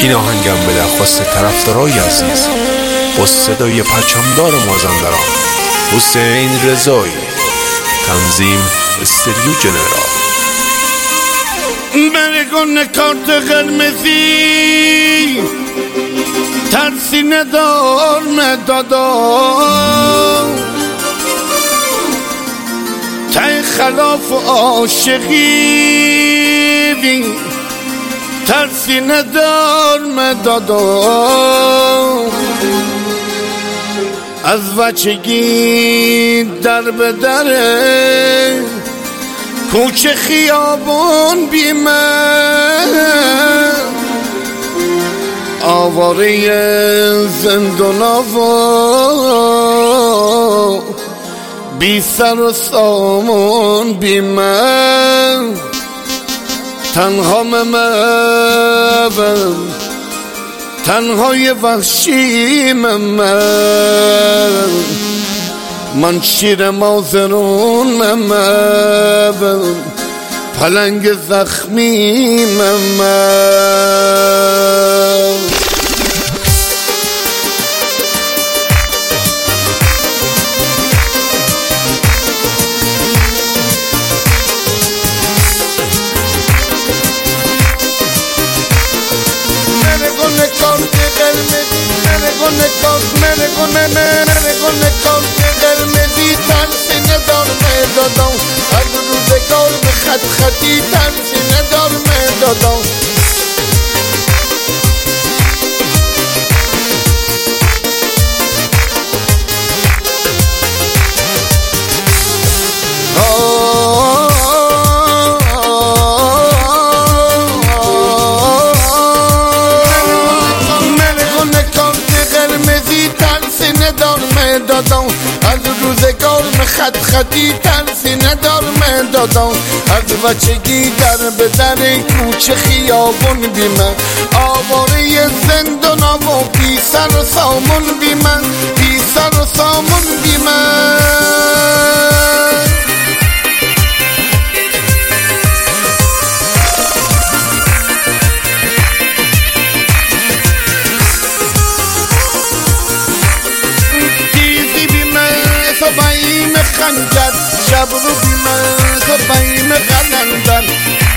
این آهنگم به درخواست طرفدارای عزیز با صدای پرچمدار مازندران حسین رضایی، تنظیم استریو جنرال. برگون کارت قرمزی ترسی ندار مدادا تای خلاف عاشقی بی ترسی ندار مدادا از بچگی در به دره کوچه خیابون بی من آواره زندان و بی سر و سامان بی من تنها من تنهای وحشی من شیر مازرون من پلنگ زخمی من قرمزی ترسی ندار مدادم از روزگار به خط خطی ترسی ندار مدادم از روزگار خط خطی ترسی ندار مدادم از بچگی در به در کوچه خیابون بی من آواره زندان و بی سر و سامون بی من بی سر و سامون بی من خنجر شب رو بی من خبایم قلندر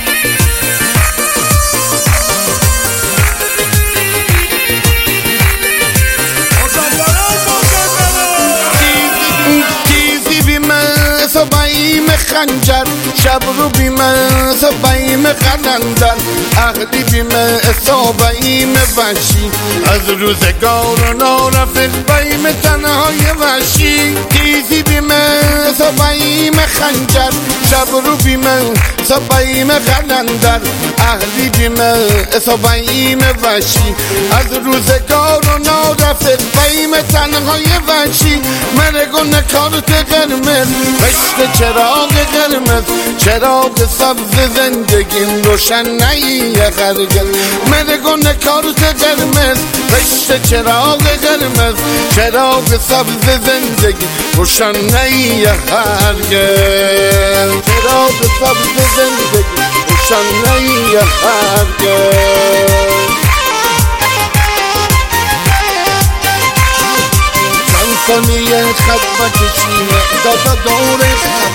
تیزی بی من خبایم خنجر شب رو بی من خبایم قلندر عهدی بی من صابعیم وحشی از روزگار و نارفق بایم تنهای وحشی تیزی بی من صبایم خنجر شب رو بی من صبایم قلندر اهلی بی من صبایم وحشی از روزگار و نارفق بایم تنهای وحشی مرگون کارت قرمز پشت چراغ قرمز چراغ سبز زندگیم روشن نیه غرگل مرگون کارت قرمز پشت چراغ قرمز چراغ سبز زندگی روشن نیه هرگز چراغ سبز زندگی روشن نیه هرگز چند ثانیه خط بکشیمه دادا دور خط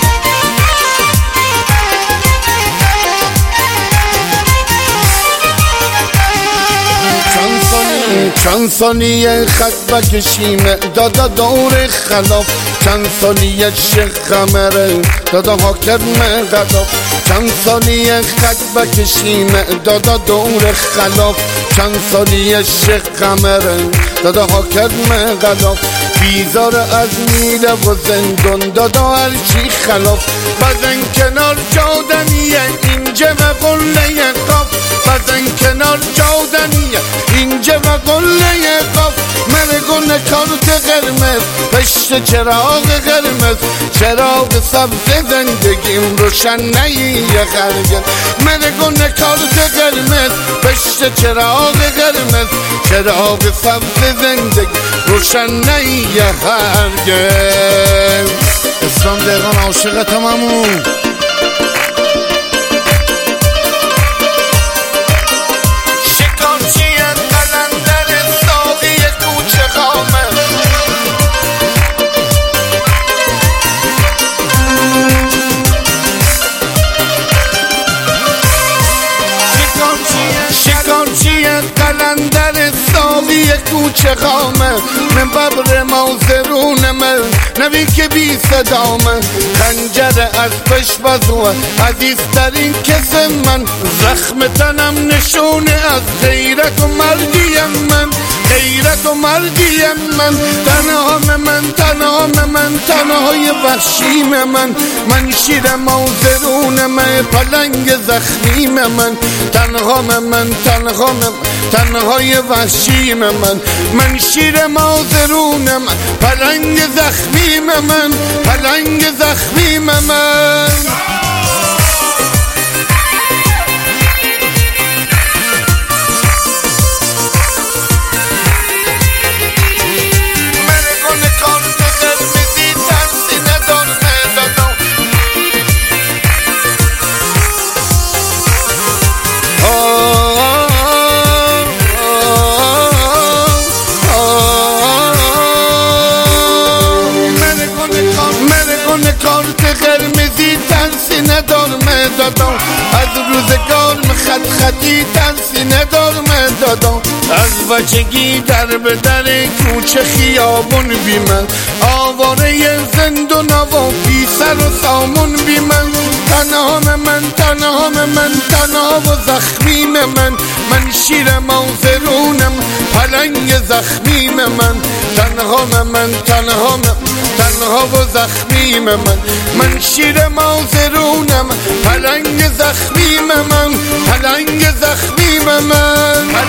چند ثانیه خط بکشیم دادا دور خلاف چند ثانیه شیخ قمره دادا حاکم غلاف چند ثانیه خط بکشیم دادا دور خلاف چند ثانیه شیخ قمره دادا حاکم غلاف بیزار از میله و زندان دادا هرچی خلاف بزن کنار جادنیه اینجا و قله قاف بزن کنار جادنیه اینجا و قله قاف مرگون کارت قرمز پشت چراغ قرمز چراغ سبز زندگیم روشن نیه غرگل مرگون کارت قرمز پشت چراغ قرمز چراغ سبز زندگی روشن نیه هرگز اسلام دقیقان عاشق تمامون شکارچی قلندر ساقی کوچه قامه من ببر موزرونمه نبی که بی صدامه خنجر از پشبزوه عزیزترین کس من زخم تنم نشونه از غیرت و مردیم من غیرت و مردیم من تنهام من تنهام من تنهای وحشیم من شیر موزرونم پلنگ زخمیم من تنهام من تنهای وحشیم من شیر موزرونم پلنگ زخمیم پلنگ زخمیم قرمزی ترسی ندارم دادم از روزگار خط خطی ترسی ندارم دادم از بچگی در به در کوچه خیابون بی من آواره زندون و بی سر و سامون بی من تنهام من تنها و زخمیم من شیر موزرونم پلنگ زخمیم تنها و زخمیم من شیر موزرونم پلنگ زخمیم پلنگ زخمیم